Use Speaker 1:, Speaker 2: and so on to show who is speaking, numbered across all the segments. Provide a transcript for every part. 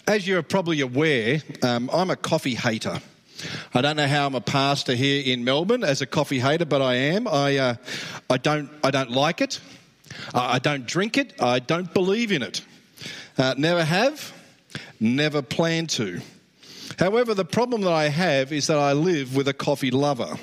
Speaker 1: As you're probably aware, I'm a coffee hater. I don't know how I'm a pastor here in Melbourne as a coffee hater, but I am. I don't like it. I don't drink it. I don't believe in it. Never have, never plan to. However, the problem that I have is that I live with a coffee lover.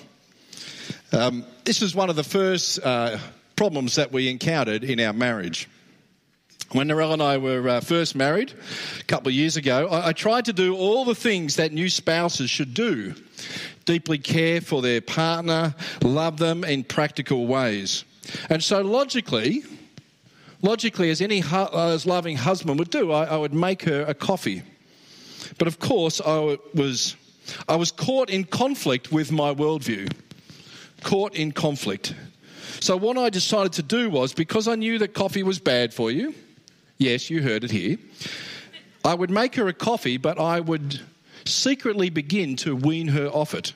Speaker 1: This is one of the first problems that we encountered in our marriage. When Narelle and I were first married a couple of years ago, I tried to do all the things that new spouses should do. Deeply care for their partner, love them in practical ways. And so logically, as any loving husband would do, I would make her a coffee. But of course, I was caught in conflict with my worldview. Caught in conflict. So what I decided to do was, because I knew that coffee was bad for you, yes, you heard it here, I would make her a coffee, but I would secretly begin to wean her off it.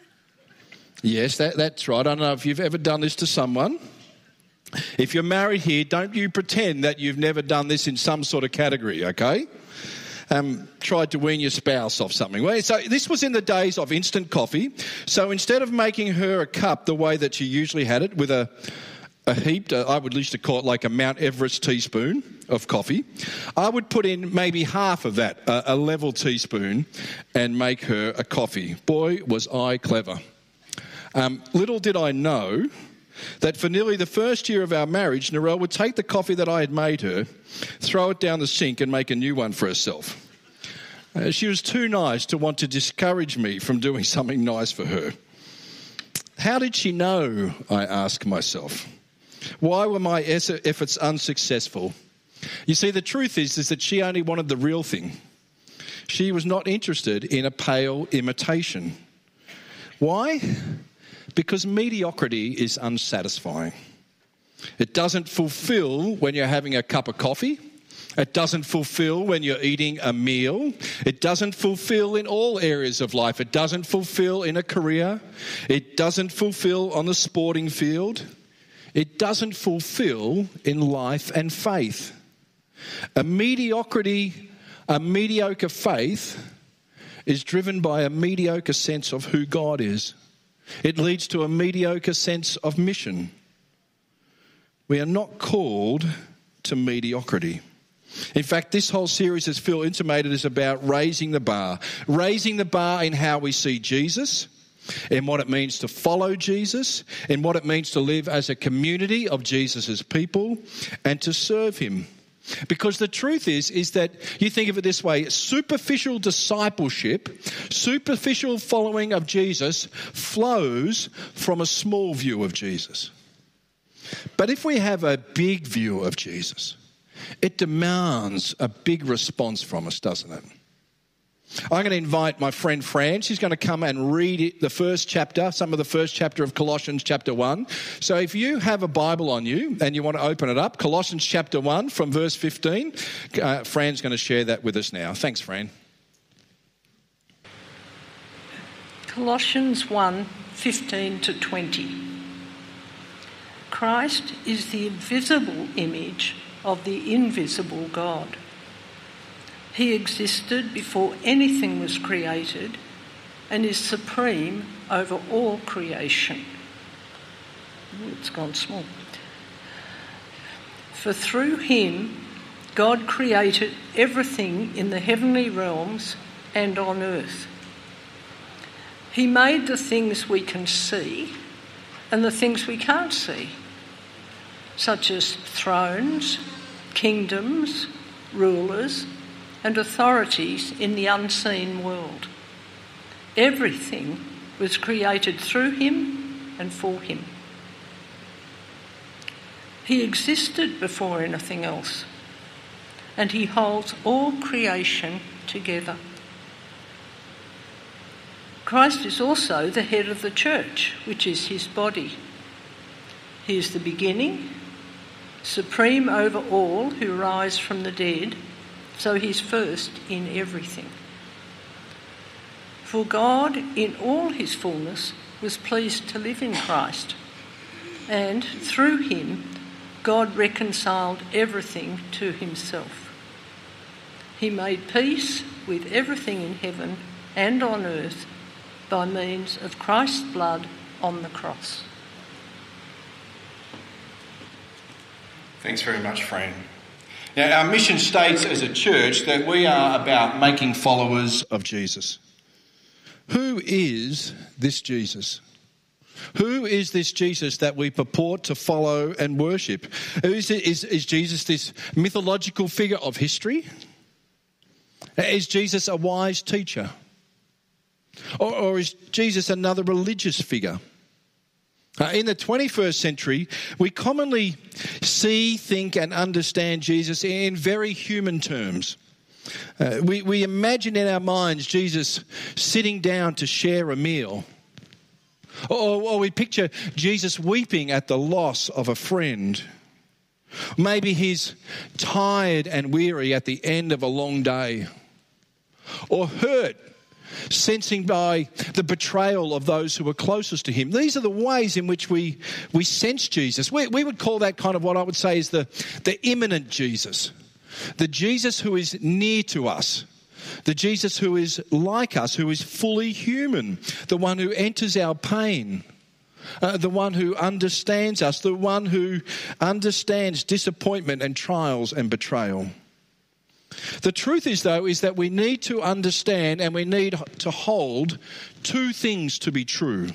Speaker 1: Yes, that's right. I don't know if you've ever done this to someone. If you're married here, don't you pretend that you've never done this in some sort of category, okay? Tried to wean your spouse off something. Well, so this was in the days of instant coffee. So instead of making her a cup the way that she usually had it, with a heaped, I would used to call it like a Mount Everest teaspoon of coffee, I would put in maybe half of that, a level teaspoon, and make her a coffee. Boy, was I clever. Little did I know that for nearly the first year of our marriage, Narelle would take the coffee that I had made her, throw it down the sink and make a new one for herself. She was too nice to want to discourage me from doing something nice for her. How did she know, I ask myself? Why were my efforts unsuccessful? You see, the truth is that she only wanted the real thing. She was not interested in a pale imitation. Why? Because mediocrity is unsatisfying. It doesn't fulfill when you're having a cup of coffee. It doesn't fulfill when you're eating a meal. It doesn't fulfill in all areas of life. It doesn't fulfill in a career. It doesn't fulfill on the sporting field. It doesn't fulfill in life and faith. A mediocre faith is driven by a mediocre sense of who God is. It leads to a mediocre sense of mission. We are not called to mediocrity. In fact, this whole series, as Phil intimated, is about raising the bar. Raising the bar in how we see Jesus, in what it means to follow Jesus, in what it means to live as a community of Jesus' people, and to serve him. Because the truth is that, you think of it this way, superficial discipleship, superficial following of Jesus flows from a small view of Jesus. But if we have a big view of Jesus, it demands a big response from us, doesn't it? I'm going to invite my friend Fran. She's going to come and read the first chapter, some of the first chapter of Colossians chapter 1. So if you have a Bible on you and you want to open it up, Colossians chapter 1 from verse 15, Fran's going to share that with us now. Thanks, Fran.
Speaker 2: Colossians 1, 15 to 20. Christ is the invisible image of the invisible God. He existed before anything was created and is supreme over all creation. It's gone small. For through him, God created everything in the heavenly realms and on earth. He made the things we can see and the things we can't see, such as thrones, kingdoms, rulers, and authorities in the unseen world. Everything was created through him and for him. He existed before anything else, and he holds all creation together. Christ is also the head of the church, which is his body. He is the beginning, supreme over all who rise from the dead, so he's first in everything. For God, in all his fullness, was pleased to live in Christ, and through him, God reconciled everything to himself. He made peace with everything in heaven and on earth by means of Christ's blood on the cross.
Speaker 1: Thanks very much, Fran. Now, our mission states as a church that we are about making followers of Jesus. Who is this Jesus? Who is this Jesus that we purport to follow and worship? Is Jesus this mythological figure of history? Is Jesus a wise teacher? Or is Jesus another religious figure? In the 21st century, we commonly see, think and understand Jesus in very human terms. We imagine in our minds Jesus sitting down to share a meal. Or we picture Jesus weeping at the loss of a friend. Maybe he's tired and weary at the end of a long day. Or hurt, sensing by the betrayal of those who were closest to him. These are the ways in which we sense Jesus. We would call that kind of what I would say is the immanent Jesus. The Jesus who is near to us. The Jesus who is like us, who is fully human. The one who enters our pain. The one who understands us. The one who understands disappointment and trials and betrayal. The truth is, though, is that we need to understand and we need to hold two things to be true.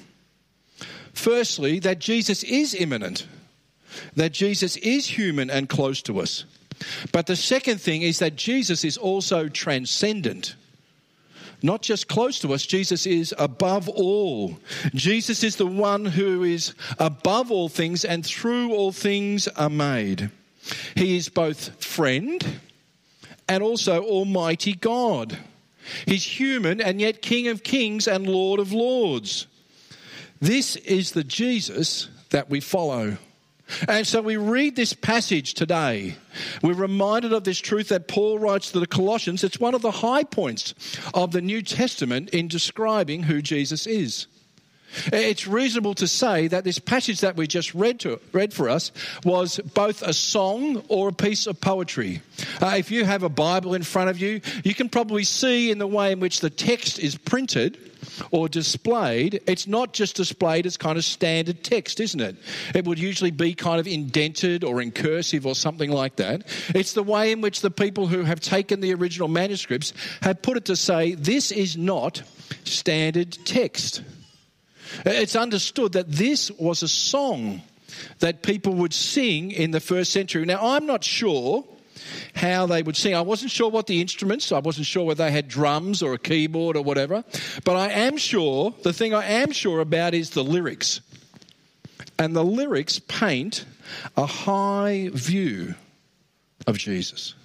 Speaker 1: Firstly, that Jesus is immanent, that Jesus is human and close to us. But the second thing is that Jesus is also transcendent. Not just close to us, Jesus is above all. Jesus is the one who is above all things and through all things are made. He is both friend and also Almighty God. He's human and yet King of Kings and Lord of Lords. This is the Jesus that we follow. And so we read this passage today. We're reminded of this truth that Paul writes to the Colossians. It's one of the high points of the New Testament in describing who Jesus is. It's reasonable to say that this passage that we just read for us was both a song or a piece of poetry. If you have a Bible in front of you, you can probably see in the way in which the text is printed or displayed, it's not just displayed as kind of standard text, isn't it? It would usually be kind of indented or in cursive or something like that. It's the way in which the people who have taken the original manuscripts have put it to say, this is not standard text. It's understood that this was a song that people would sing in the first century. Now, I'm not sure how they would sing. I wasn't sure what the instruments, I wasn't sure whether they had drums or a keyboard or whatever. But I am sure, the thing I am sure about is the lyrics. And the lyrics paint a high view of Jesus.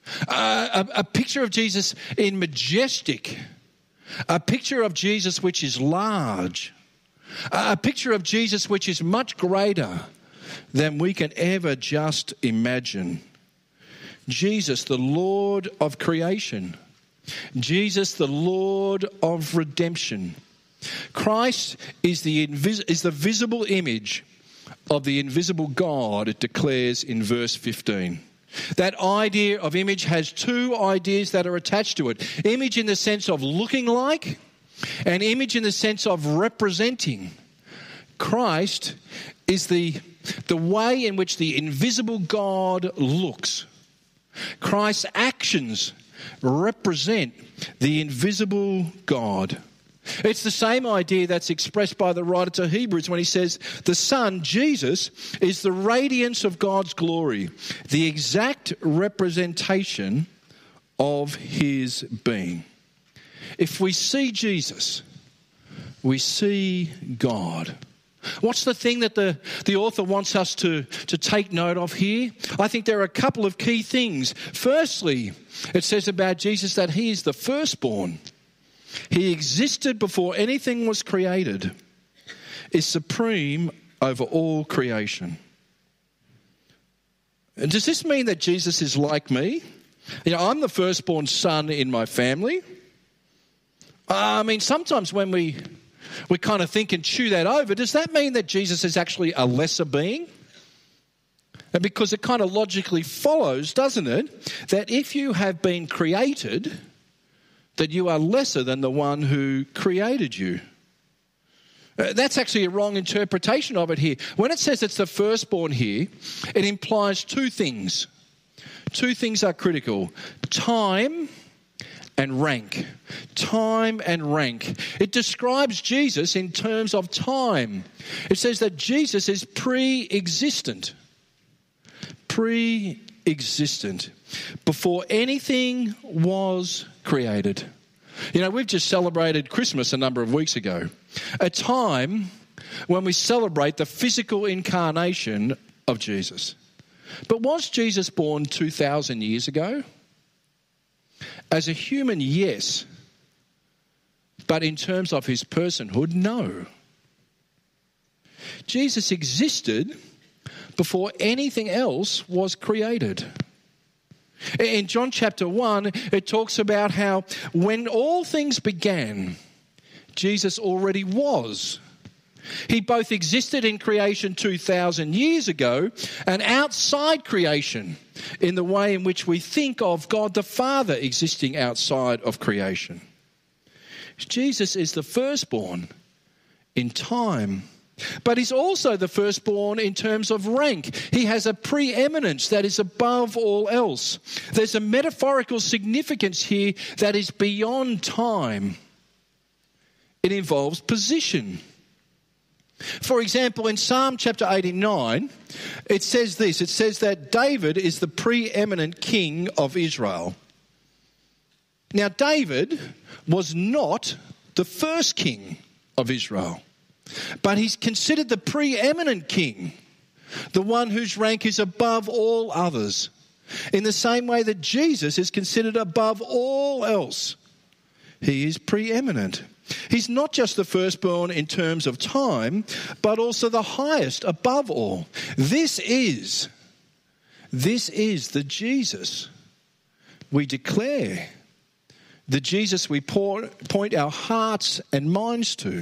Speaker 1: A picture of Jesus in majestic. A picture of Jesus which is large. A picture of Jesus which is much greater than we can ever just imagine. Jesus, the Lord of creation. Jesus, the Lord of redemption. Christ is the visible image of the invisible God, it declares in verse 15. That idea of image has two ideas that are attached to it. Image in the sense of looking like, and image in the sense of representing. Christ is the way in which the invisible God looks. Christ's actions represent the invisible God. It's the same idea that's expressed by the writer to Hebrews when he says, the Son, Jesus, is the radiance of God's glory, the exact representation of his being. If we see Jesus, we see God. What's the thing that the author wants us to take note of here? I think there are a couple of key things. Firstly, it says about Jesus that he is the firstborn. He existed before anything was created, is supreme over all creation. And does this mean that Jesus is like me? You know, I'm the firstborn son in my family. I mean, sometimes when we kind of think and chew that over, does that mean that Jesus is actually a lesser being? And because it kind of logically follows, doesn't it, that if you have been created, that you are lesser than the one who created you. That's actually a wrong interpretation of it here. When it says it's the firstborn here, it implies two things. Two things are critical: time and rank. Time and rank. It describes Jesus in terms of time. It says that Jesus is pre-existent. Pre-existent. Before anything was created. You know, we've just celebrated Christmas a number of weeks ago. A time when we celebrate the physical incarnation of Jesus. But was Jesus born 2,000 years ago? As a human, yes. But in terms of his personhood, no. Jesus existed before anything else was created. In John chapter 1, it talks about how when all things began, Jesus already was. He both existed in creation 2,000 years ago and outside creation in the way in which we think of God the Father existing outside of creation. Jesus is the firstborn in time. But he's also the firstborn in terms of rank. He has a preeminence that is above all else. There's a metaphorical significance here that is beyond time. It involves position. For example, in Psalm chapter 89, it says this. It says that David is the preeminent king of Israel. Now, David was not the first king of Israel. But he's considered the preeminent king, the one whose rank is above all others, in the same way that Jesus is considered above all else. He is preeminent. He's not just the firstborn in terms of time, but also the highest above all. This is the Jesus we declare, the Jesus we point our hearts and minds to.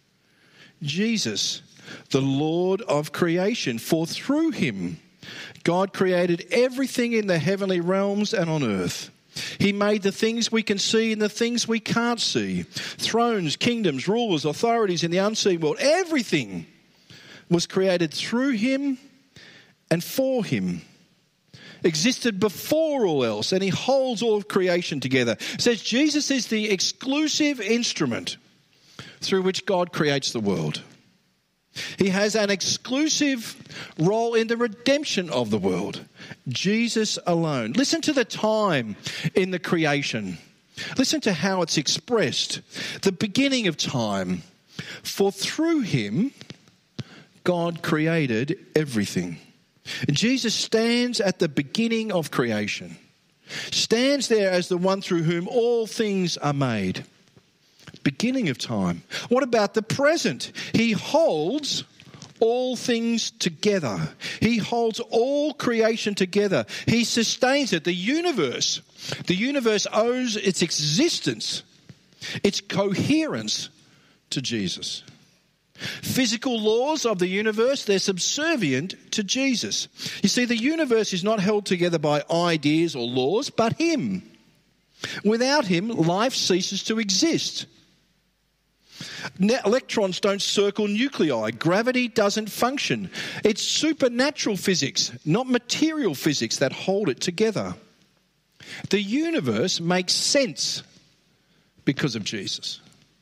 Speaker 1: Jesus, the Lord of creation, for through him God created everything in the heavenly realms and on earth. He made the things we can see and the things we can't see. Thrones, kingdoms, rulers, authorities in the unseen world. Everything was created through him and for him. Existed before all else, and he holds all of creation together. It says Jesus is the exclusive instrument through which God creates the world. He has an exclusive role in the redemption of the world. Jesus alone. Listen to the time in the creation. Listen to how it's expressed. The beginning of time. For through him, God created everything. And Jesus stands at the beginning of creation. Stands there as the one through whom all things are made. Beginning of time. What about the present? He holds all things together. He holds all creation together. He sustains it. The universe owes its existence, its coherence to Jesus. Physical laws of the universe, they're subservient to Jesus. You see, the universe is not held together by ideas or laws, but him. Without him, life ceases to exist. Electrons don't circle nuclei. Gravity doesn't function. It's supernatural physics, not material physics, that hold it together. The universe makes sense because of Jesus.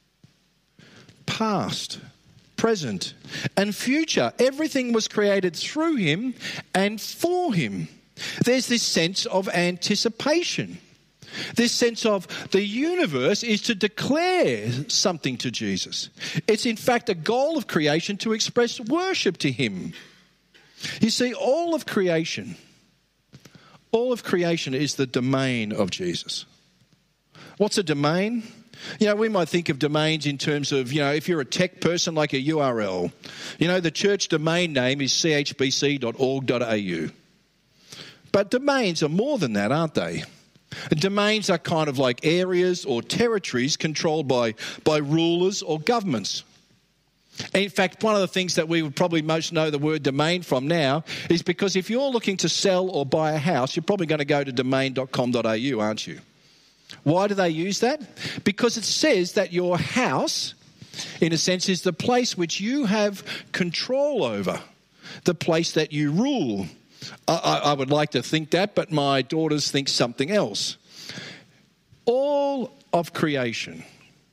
Speaker 1: Past, present, and future. Everything was created through him and for him. There's this sense of anticipation. This sense of the universe is to declare something to Jesus. It's in fact a goal of creation to express worship to him. You see, all of creation is the domain of Jesus. What's a domain? You know, we might think of domains in terms of, you know, if you're a tech person, like a URL. You know, the church domain name is chbc.org.au. But domains are more than that, aren't they? Domains are kind of like areas or territories controlled by rulers or governments. In fact, one of the things that we would probably most know the word domain from now is because if you're looking to sell or buy a house, you're probably going to go to domain.com.au, aren't you? Why do they use that? Because it says that your house, in a sense, is the place which you have control over, the place that you rule. I would like to think that, but my daughters think something else. All of creation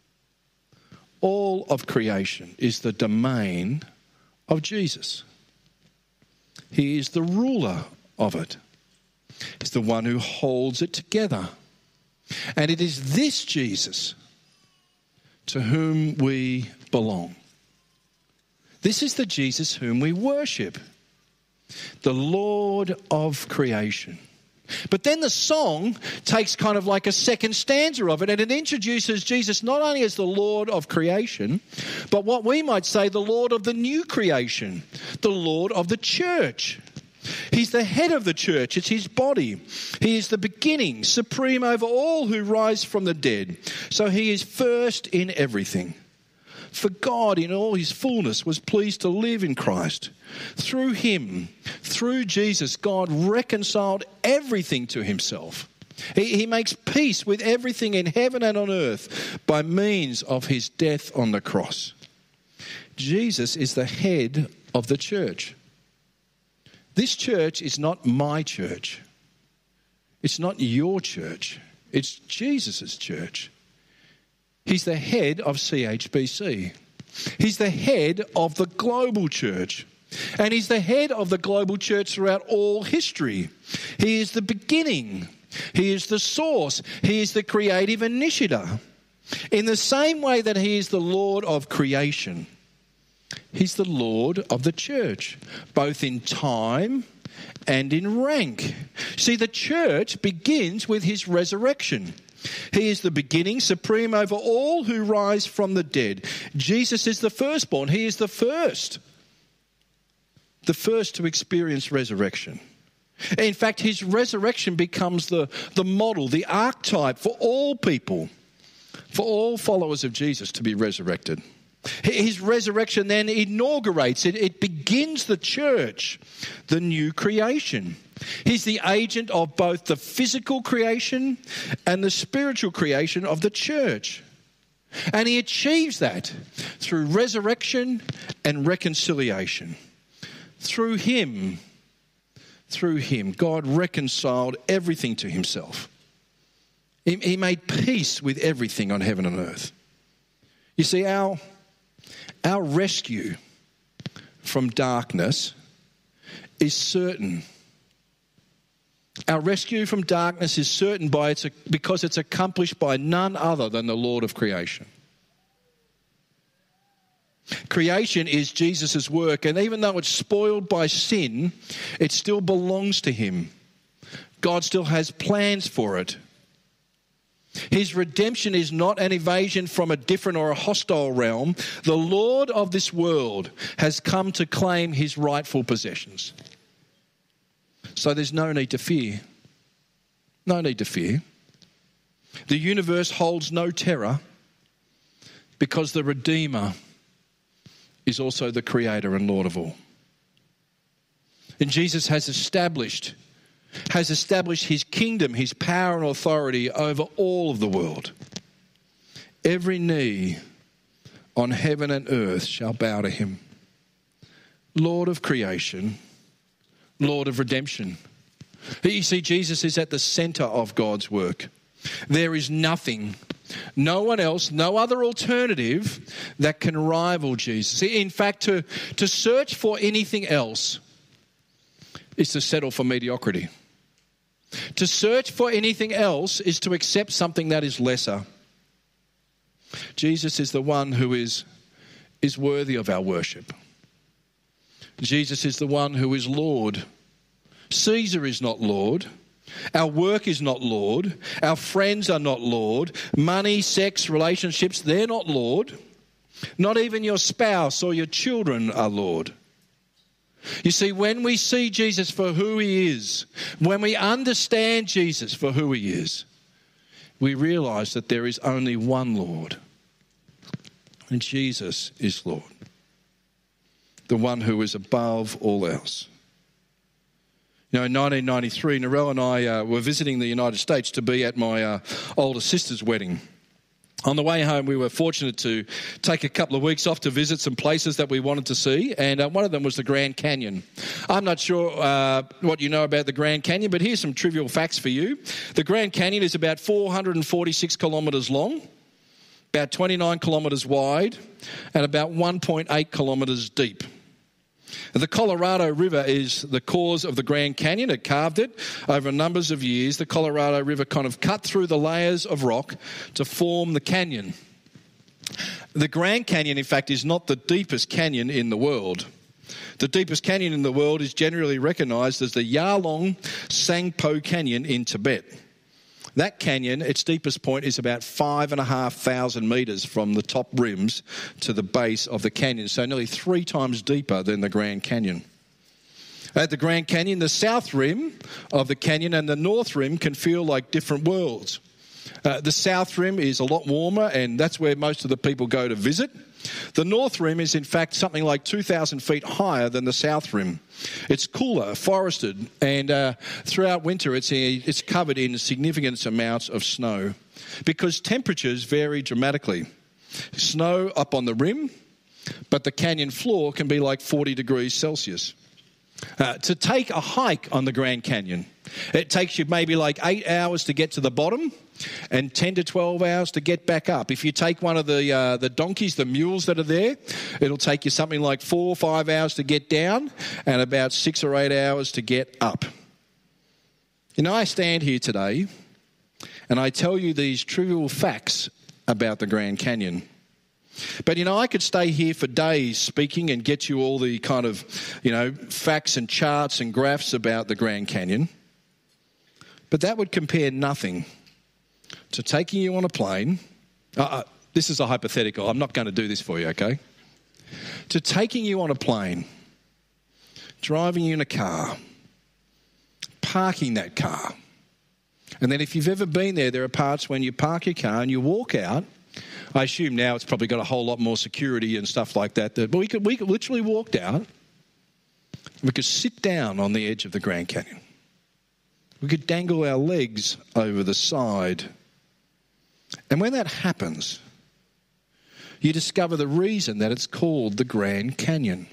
Speaker 1: is the domain of Jesus. He is the ruler of it. He's the one who holds it together. And it is this Jesus to whom we belong. This is the Jesus whom we worship, the Lord of creation. But then the song takes kind of like a second stanza of it, and it introduces Jesus not only as the Lord of creation, but what we might say the Lord of the new creation, the Lord of the church. He's the head of the church. It's his body. He is the beginning, supreme over all who rise from the dead. So he is first in everything. For God in all his fullness was pleased to live in Christ. Through him, through Jesus, God reconciled everything to himself. He makes peace with everything in heaven and on earth by means of his death on the cross. Jesus is the head of the church. This church is not my church. It's not your church. It's Jesus' church. He's the head of CHBC. He's the head of the global church. And he's the head of the global church throughout all history. He is the beginning. He is the source. He is the creative initiator. In the same way that he is the Lord of creation, he's the Lord of the church, both in time and in rank. See, the church begins with his resurrection. He is the beginning, supreme over all who rise from the dead. Jesus is the firstborn. He is the first to experience resurrection. In fact, his resurrection becomes the model, the archetype for all people, for all followers of Jesus to be resurrected. His resurrection then inaugurates it. It begins the church, the new creation. He's the agent of both the physical creation and the spiritual creation of the church. And he achieves that through resurrection and reconciliation. Through him, God reconciled everything to himself. He made peace with everything on heaven and earth. You see, our rescue from darkness is certain. Our rescue from darkness is certain because it's accomplished by none other than the Lord of creation. Creation is Jesus' work, and even though it's spoiled by sin, it still belongs to him. God still has plans for it. His redemption is not an evasion from a different or a hostile realm. The Lord of this world has come to claim his rightful possessions. So there's no need to fear. No need to fear. The universe holds no terror because the Redeemer is also the Creator and Lord of all. And Jesus has established his kingdom, his power and authority over all of the world. Every knee on heaven and earth shall bow to him. Lord of creation, Lord of redemption. You see, Jesus is at the center of God's work. There is nothing, no one else, no other alternative that can rival Jesus. In fact, to search for anything else is to settle for mediocrity. To search for anything else is to accept something that is lesser. Jesus is the one who is worthy of our worship. Jesus is the one who is Lord. Caesar is not Lord. Our work is not Lord. Our friends are not Lord. Money, sex, relationships, they're not Lord. Not even your spouse or your children are Lord. You see, when we see Jesus for who he is, when we understand Jesus for who he is, we realise that there is only one Lord. And Jesus is Lord. the one who is above all else. You know, in 1993, Narelle and I were visiting the United States to be at my older sister's wedding. On the way home, we were fortunate to take a couple of weeks off to visit some places that we wanted to see, and one of them was the Grand Canyon. I'm not sure what you know about the Grand Canyon, but here's some trivial facts for you. The Grand Canyon is about 446 kilometres long, about 29 kilometres wide, and about 1.8 kilometres deep. The Colorado River is the cause of the Grand Canyon. It carved it over numbers of years. The Colorado River kind of cut through the layers of rock to form the canyon. The Grand Canyon, in fact, is not the deepest canyon in the world. The deepest canyon in the world is generally recognised as the Yarlung Sangpo Canyon in Tibet. That canyon, its deepest point, is about 5,500 metres from the top rims to the base of the canyon, so nearly 3 times deeper than the Grand Canyon. At the Grand Canyon, the south rim of the canyon and the north rim can feel like different worlds. The south rim is a lot warmer, and that's where most of the people go to visit. The north rim is in fact something like 2,000 feet higher than the south rim. It's cooler, forested, and throughout winter it's covered in significant amounts of snow because temperatures vary dramatically. Snow up on the rim, but the canyon floor can be like 40 degrees Celsius. To take a hike on the Grand Canyon, it takes you maybe like 8 hours to get to the bottom and 10 to 12 hours to get back up. If you take one of the donkeys, the mules that are there, it'll take you something like 4 or 5 hours to get down and about 6 or 8 hours to get up. You know, I stand here today and I tell you these trivial facts about the Grand Canyon. But, you know, I could stay here for days speaking and get you all the kind of, you know, facts and charts and graphs about the Grand Canyon. But that would compare nothing to taking you on a plane. This is a hypothetical. I'm not going to do this for you, okay? To taking you on a plane, driving you in a car, parking that car. And then if you've ever been there, there are parts when you park your car and you walk out. I assume now it's probably got a whole lot more security and stuff like that. But we could literally walk out. We could sit down on the edge of the Grand Canyon. We could dangle our legs over the side. And when that happens, you discover the reason that it's called the Grand Canyon.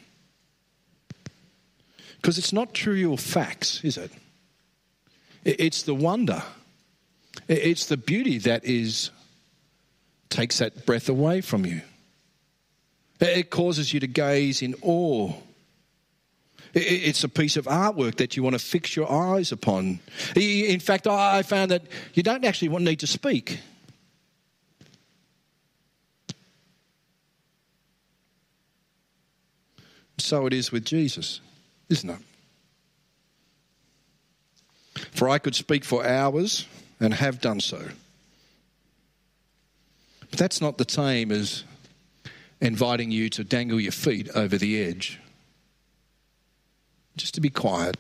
Speaker 1: Because it's not trivial facts, is it? It's the wonder. It's the beauty that takes that breath away from you. It causes you to gaze in awe. It's a piece of artwork that you want to fix your eyes upon. In fact, I found that you don't actually need to speak. So it is with Jesus, isn't it? For I could speak for hours and have done so. But that's not the same as inviting you to dangle your feet over the edge. Just to be quiet,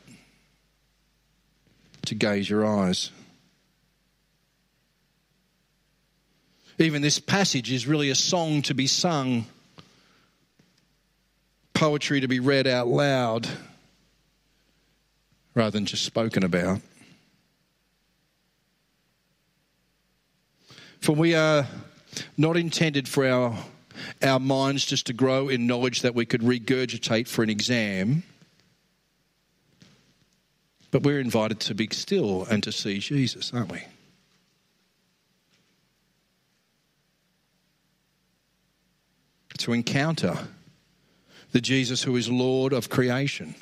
Speaker 1: to gaze your eyes. Even this passage is really a song to be sung, poetry to be read out loud, rather than just spoken about. For we are not intended for our minds just to grow in knowledge that we could regurgitate for an exam, but we're invited to be still and to see Jesus, aren't we? To encounter the Jesus who is Lord of creation.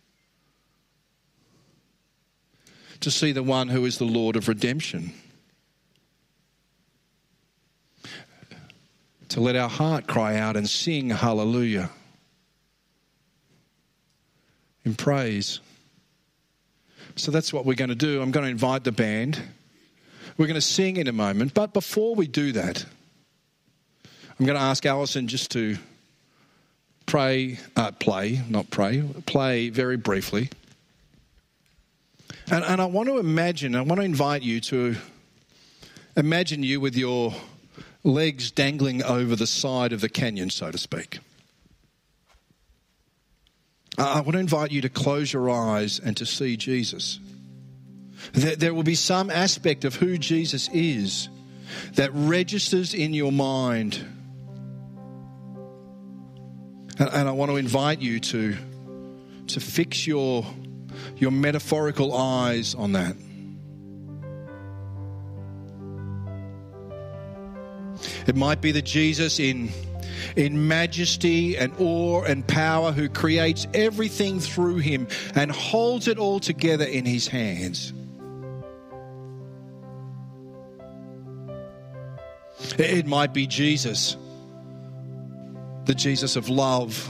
Speaker 1: To see the one who is the Lord of redemption. To let our heart cry out and sing hallelujah in praise. So that's what we're going to do. I'm going to invite the band. We're going to sing in a moment. But before we do that, I'm going to ask Alison just to play very briefly. And I want to invite you to imagine you with your legs dangling over the side of the canyon, so to speak. I want to invite you to close your eyes and to see Jesus. There will be some aspect of who Jesus is that registers in your mind. And I want to invite you to fix your metaphorical eyes on that. It might be the Jesus in majesty and awe and power who creates everything through him and holds it all together in his hands. It might be Jesus, the Jesus of love,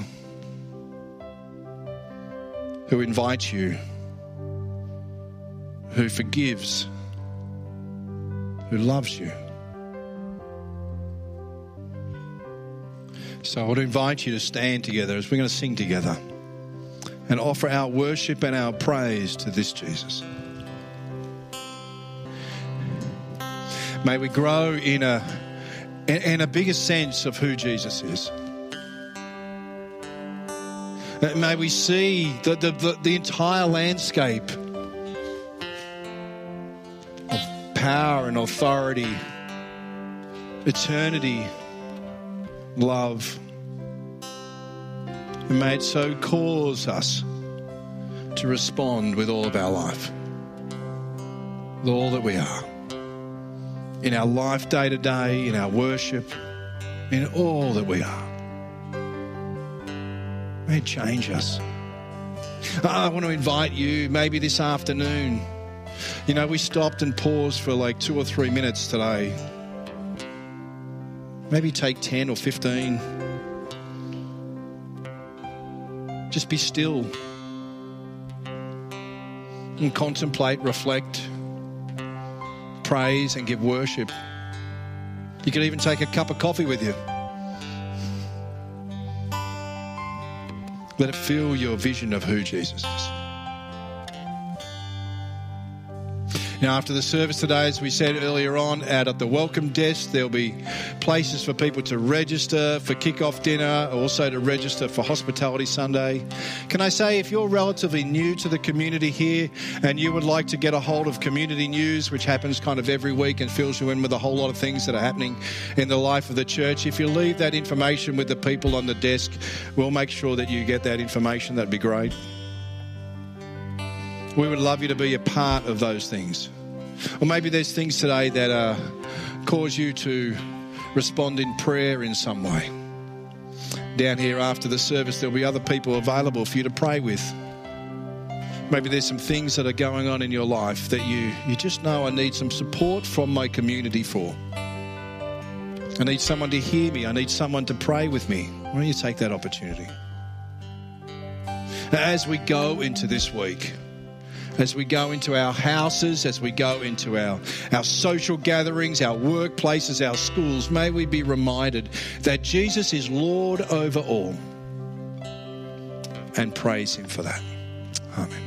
Speaker 1: who invites you, who forgives, who loves you. So I want to invite you to stand together as we're going to sing together and offer our worship and our praise to this Jesus. May we grow in a bigger sense of who Jesus is. May we see the entire landscape of power and authority, eternity, love. And may it so cause us to respond with all of our life, with all that we are, in our life day to day, in our worship, in all that we are. May it change us. I want to invite you, maybe this afternoon. You know, we stopped and paused for like 2 or 3 minutes today. Maybe take 10 or 15. Just be still and contemplate, reflect, praise and give worship. You could even take a cup of coffee with you. Let it fill your vision of who Jesus is. Now, after the service today, as we said earlier on, out at the welcome desk, there'll be places for people to register for kick-off dinner, also to register for Hospitality Sunday. Can I say, if you're relatively new to the community here and you would like to get a hold of community news, which happens kind of every week and fills you in with a whole lot of things that are happening in the life of the church, if you leave that information with the people on the desk, we'll make sure that you get that information. That'd be great. We would love you to be a part of those things. Or maybe there's things today that cause you to respond in prayer in some way. Down here after the service, there'll be other people available for you to pray with. Maybe there's some things that are going on in your life that you just know I need some support from my community for. I need someone to hear me. I need someone to pray with me. Why don't you take that opportunity? As we go into this week, as we go into our houses, as we go into our social gatherings, our workplaces, our schools, may we be reminded that Jesus is Lord over all, and praise him for that. Amen.